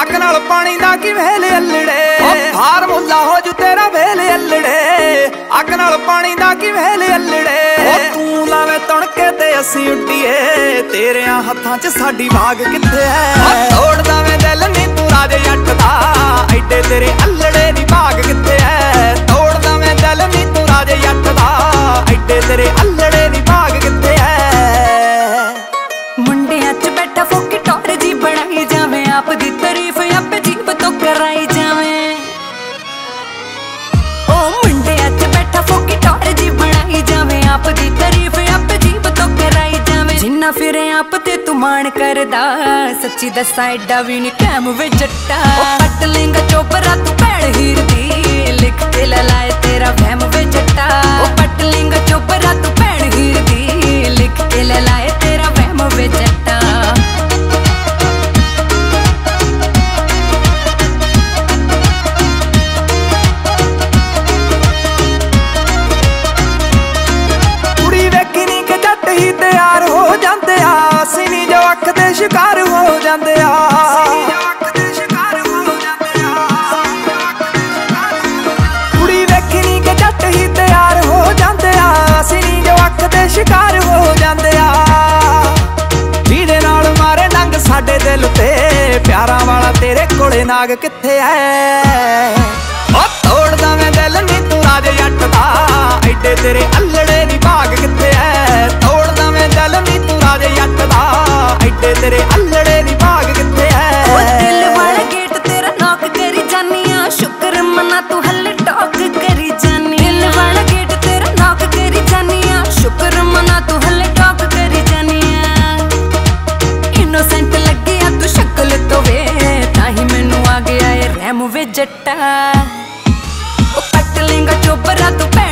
ਅੱਗ ਨਾਲ ਪਾਣੀ ਦਾ ਕੀ ਵੇਲੇ ਅਲੜੇ ਫਾਰਮੂਲਾ ਹੋ ਜੂ ਤੇਰਾ ਵੇਲੇ ਅਲੜੇ ਅੱਗ ਨਾਲ ਪਾਣੀ ਦਾ ਕੀ ਵੇਲੇ ਅਲੜੇ ਤੂੰ ਲਾਵੇਂ ਤਣਕੇ ਤੇ ਅਸੀਂ ਉੱਡੀਏ ਤੇਰਿਆਂ ਹੱਥਾਂ 'ਚ ਸਾਡੀ ਬਾਗ ਕਿੱਥੇ ਐ ਤੋੜਦਾ ਵੇਂ ਦਿਲ ਨੀ ਤੂੰ ਰਾਜੇ ਜੱਟ ਦਾ ਐਡੇ ਤੇਰੇ ਅਲੜੇ ਦੀ ਬਾਗ ਕਿੱਥੇ ਐ ਤੋੜਦਾ ਵੇਂ ਦਿਲ ਨੀ ਤੂੰ ਰਾਜੇ ਜੱਟ ਦਾ ਐਡੇ ਤੇਰੇ ਅਲੜੇ ਦੀ ਬਾਗ ਕਿੱਥੇ ਐ ਮੁੰਡਿਆਂ 'ਚ ਬੈਠਾ ਫੋਕੀ ਟੌਰ ਜੀ ਬਣਾਈ ਜਾਵੇਂ ਆਪ ਦੀ ਤਾਰੀਫ ਆਪੇ ਜੀਬ ਤੋਂ ਕਰਾਈ ਜਾਵੇਂ ਓ ਮੁੰਡਿਆਂ 'ਚ ਬੈਠਾ ਫੋਕੀ ਟੌਰ ਜੀ ਬਣਾਈ ਜਾਵੇਂ ਆਪ ਦੀ ਤਾਰੀਫ ਆਪੇ ਜੀਬ ਤੋਂ ਕਰਾਈ ਜਾਵੇਂ ਜਿੰਨਾ ਫਿਰੇ ਆਪ ਤੇ ਤੂੰ ਮਾਣ ਕਰਦਾ ਸੱਚੀ ਦੱਸਾਂ ਐਡਾ ਵੀ ਨੀ ਕੈਮ ਵੇ ਜੱਟਾ ਓ ਕੱਟ ਲੇਂਗਾ ਚੋਬਰਾ ਤੂੰ ਭੈਣ ਹੀਰ ਦੀ ਲਿਖ ਕੇ ਲਾਏ ਤੇਰਾ ਵਹਿਮ ਵੇ ਜੱਟਾ ਓ ਕੱਟ ਲੇਂਗਾ ਚੋਬਰਾ ਤੂੰ ਭੈਣ ਹੀਰ ਦੀ ਲਿਖ ਕੇ ਲਾਏ ਤੇਰਾ ਵਹਿਮ ਵੇ ਜੱਟਾ ਤਿਆਰ ਹੋ ਜਾਂਦੇ ਆ ਅਸੀਂ ਨੀ ਜੋ ਅੱਖ ਦੇ ਸ਼ਿਕਾਰ ਹੋ ਜਾਂਦੇ ਆ ਕੁੜੀ ਵੇਖੀ ਨੀ ਕਿ ਜੱਟ ਹੀ ਤਿਆਰ ਹੋ ਜਾਂਦੇ ਆ ਅਸੀਂ ਨੀ ਜੋ ਅੱਖ ਦੇ ਸ਼ਿਕਾਰ ਹੋ ਜਾਂਦੇ ਆ ਜਿਹਦੇ ਨਾਲ ਮਾਰੇ ਡੰਗ ਸਾਡੇ ਦਿਲ ਤੇ ਪਿਆਰਾਂ ਵਾਲਾ ਤੇਰੇ ਕੋਲੇ ਨਾਗ ਕਿੱਥੇ ਐ ਓ ਤੋੜਦਾ ਮੈਂ ਦਿਲ ਨੀ ਤੂੰ ਰਾਜੇ ਜੱਟ ਦਾ ਐਡੇ ਤੇਰੇ ਅਲੜੇ ਦੀ ਬਾਗ ਕਿੱਥੇ ਐ ਤੋੜਦਾ ਮੈਂ ਦਿਲ ਨੀ ਤੂੰ ਰਾਜੇ ਜੱਟ ਦਾ ਐਡੇ ਤੇਰੇ ਅਲੜੇ ਦੀ ਬਾਗ ਕਿੱਥੇ ਐ ਓ ਦਿਲ ਵਾਲਾ ਗੇਟ ਤੇਰਾ ਨੌਕ ਕਰੀ ਜਾਨੀ ਆ ਸ਼ੁਕਰ ਮਨਾ ਤੂੰ ਹੱਲੇ ਟੌਕ ਕਰੀ ਜਾਨੀ ਦਿਲ ਵਾਲਾ ਗੇਟ ਤੇਰਾ ਨੌਕ ਕਰੀ ਜਾਨੀ ਆ ਸ਼ੁਕਰ ਮਨਾ ਤੂੰ ਹੱਲੇ ਟੌਕ ਕਰੀ ਜਾਨੀ ਆ ਇਨੋਸੈਂਟ ਲੱਗਿਆ ਤੂੰ ਸ਼ਕਲ ਤੋਂ ਵੇ ਤਾਂ ਹੀ ਮੈਨੂੰ ਆ ਗਿਆ ਏ ਰਹਿਮ ਵੇ ਜੱਟਾ ਓ ਕੱਟ ਲੇਂਗਾ ਚੋਬਰਾ ਤੂੰ